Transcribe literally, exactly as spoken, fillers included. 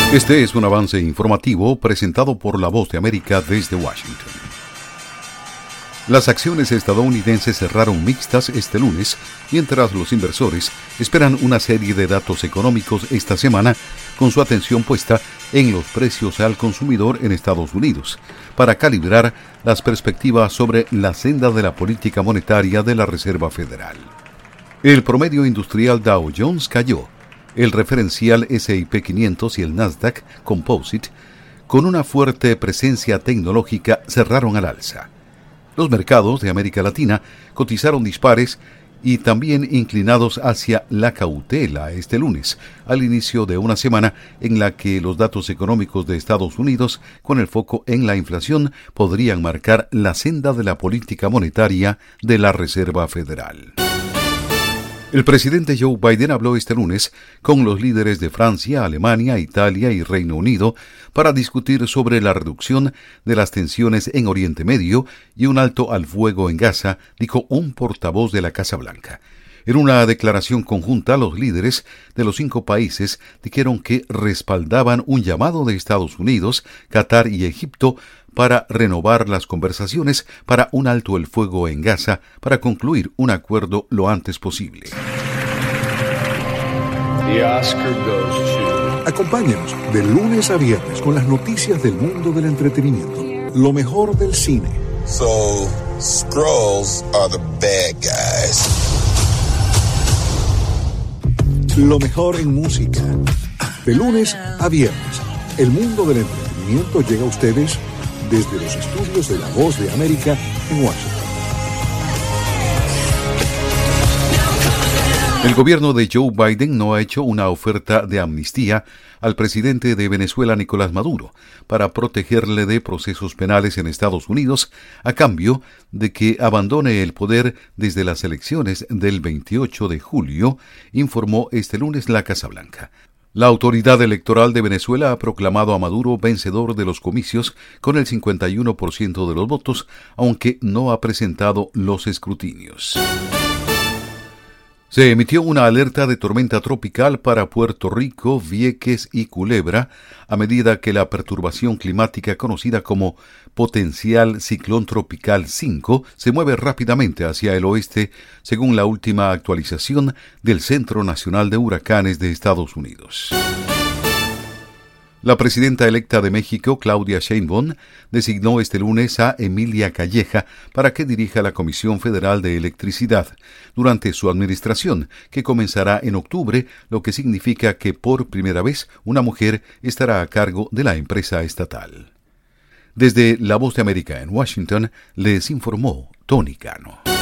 Este es un avance informativo presentado por La Voz de América desde Washington. Las acciones estadounidenses cerraron mixtas este lunes, mientras los inversores esperan una serie de datos económicos esta semana, con su atención puesta en los precios al consumidor en Estados Unidos, para calibrar las perspectivas sobre la senda de la política monetaria de la Reserva Federal. El promedio industrial Dow Jones cayó. El referencial ese y pe quinientos y el Nasdaq Composite, con una fuerte presencia tecnológica, cerraron al alza. Los mercados de América Latina cotizaron dispares y también inclinados hacia la cautela este lunes, al inicio de una semana en la que los datos económicos de Estados Unidos, con el foco en la inflación, podrían marcar la senda de la política monetaria de la Reserva Federal. El presidente Joe Biden habló este lunes con los líderes de Francia, Alemania, Italia y Reino Unido para discutir sobre la reducción de las tensiones en Oriente Medio y un alto al fuego en Gaza, dijo un portavoz de la Casa Blanca. En una declaración conjunta, los líderes de los cinco países dijeron que respaldaban un llamado de Estados Unidos, Qatar y Egipto para renovar las conversaciones para un alto el fuego en Gaza para concluir un acuerdo lo antes posible. The Oscar goes to... Acompáñenos de lunes a viernes con las noticias del mundo del entretenimiento. Lo mejor del cine. So, Skrulls are the bad guys. Lo mejor en música. De lunes a viernes, el mundo del entretenimiento llega a ustedes desde los estudios de La Voz de América en Washington. El gobierno de Joe Biden no ha hecho una oferta de amnistía al presidente de Venezuela, Nicolás Maduro, para protegerle de procesos penales en Estados Unidos, a cambio de que abandone el poder desde las elecciones del veintiocho de julio, informó este lunes la Casa Blanca. La autoridad electoral de Venezuela ha proclamado a Maduro vencedor de los comicios con el cincuenta y uno por ciento de los votos, aunque no ha presentado los escrutinios. Se emitió una alerta de tormenta tropical para Puerto Rico, Vieques y Culebra, a medida que la perturbación climática conocida como Potencial Ciclón Tropical cinco se mueve rápidamente hacia el oeste, según la última actualización del Centro Nacional de Huracanes de Estados Unidos. La presidenta electa de México, Claudia Sheinbaum, designó este lunes a Emilia Calleja para que dirija la Comisión Federal de Electricidad durante su administración, que comenzará en octubre, lo que significa que por primera vez una mujer estará a cargo de la empresa estatal. Desde La Voz de América en Washington, les informó Tony Cano.